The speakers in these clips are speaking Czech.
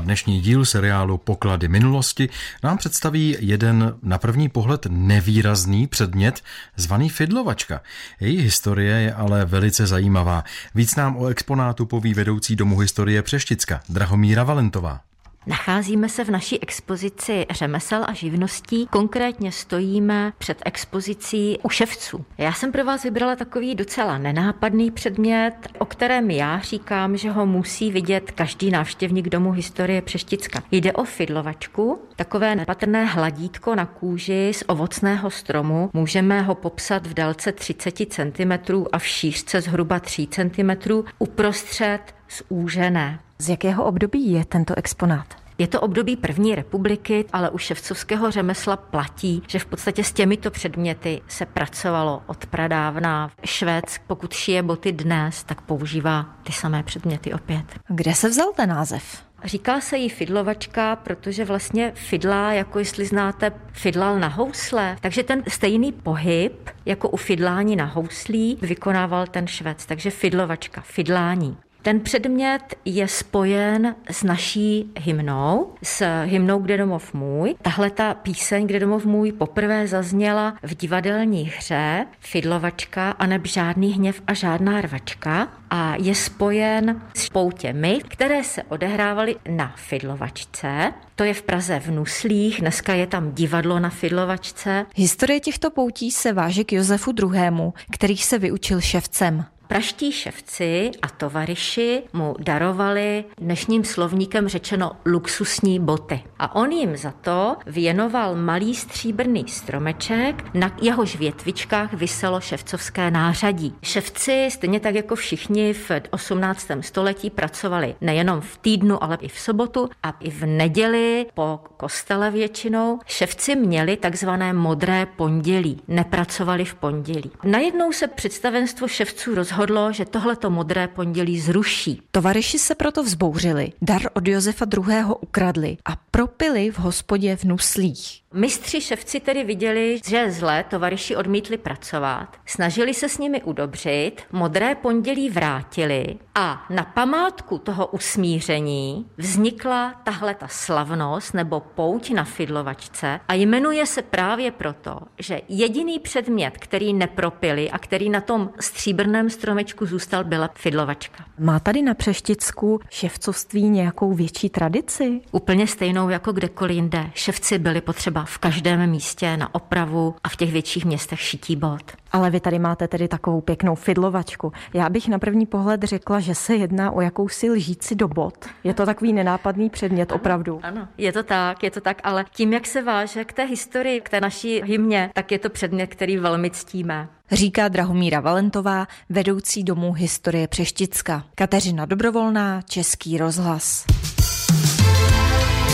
dnešní díl seriálu Poklady minulosti nám představí jeden na první pohled nevýrazný předmět zvaný fidlovačka. Její historie je ale velice zajímavá. Víc nám o exponátu poví vedoucí Domu historie Přešticka Drahomíra Valentová. Nacházíme se v naší expozici řemesel a živností. Konkrétně stojíme před expozicí u ševců. Já jsem pro vás vybrala takový docela nenápadný předmět, o kterém já říkám, že ho musí vidět každý návštěvník Domu historie Přešticka. Jde o fidlovačku, takové nepatrné hladítko na kůži z ovocného stromu. Můžeme ho popsat v délce 30 cm a v šířce zhruba 3 cm, uprostřed zúžené. Z jakého období je tento exponát? Je to období první republiky, ale u ševcovského řemesla platí, že v podstatě s těmito předměty se pracovalo od pradávna. Švéd, pokud šije boty dnes, tak používá ty samé předměty opět. Kde se vzal ten název? Říká se jí fidlovačka, protože vlastně fidlá, jako jestli znáte, fidlal na housle. Takže ten stejný pohyb, jako u fidlání na houslí, vykonával ten Švéd. Takže fidlovačka, fidlání. Ten předmět je spojen s naší hymnou, s hymnou Kde domov můj. Tahle ta píseň Kde domov můj poprvé zazněla v divadelní hře Fidlovačka aneb žádný hněv a žádná rvačka a je spojen s poutěmi, které se odehrávaly na fidlovačce. To je v Praze v Nuslích, dneska je tam divadlo na fidlovačce. Historie těchto poutí se váže k Josefu II., který se vyučil ševcem. Praští ševci a tovaryši mu darovali dnešním slovníkem řečeno luxusní boty. A on jim za to věnoval malý stříbrný stromeček, na jehož větvičkách viselo ševcovské nářadí. Ševci, stejně tak jako všichni v 18. století, pracovali nejenom v týdnu, ale i v sobotu a i v neděli po kostele většinou. Ševci měli takzvané modré pondělí, nepracovali v pondělí. Najednou se představenstvo ševců rozhodlo, že tohleto modré pondělí zruší. Tovaryši se proto vzbouřili, dar od Josefa II. Ukradli a propili v hospodě v Nuslích. Mistři ševci tedy viděli, že je zle, tovaryši odmítli pracovat, snažili se s nimi udobřit, modré pondělí vrátili a na památku toho usmíření vznikla tahleta slavnost nebo pouť na fidlovačce a jmenuje se právě proto, že jediný předmět, který nepropili a který na tom stříbrném stromečku zůstal, byla fidlovačka. Má tady na Přešticku ševcovství nějakou větší tradici? Úplně stejnou jako kdekoliv jinde. Ševci byli potřeba v každém místě na opravu a v těch větších městech šití bot. Ale vy tady máte tedy takovou pěknou fidlovačku. Já bych na první pohled řekla, že se jedná o jakousi lžíci do bot. Je to takový nenápadný předmět, opravdu. Ano, je to tak, ale tím, jak se váže k té historii, k té naší hymně, tak je to předmět, který velmi ctíme. Říká Drahomíra Valentová, vedoucí Domu historie Přešticka. Kateřina Dobrovolná, Český rozhlas.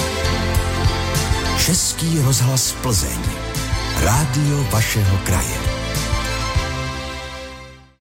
Český rozhlas Plzeň. Rádio vašeho kraje.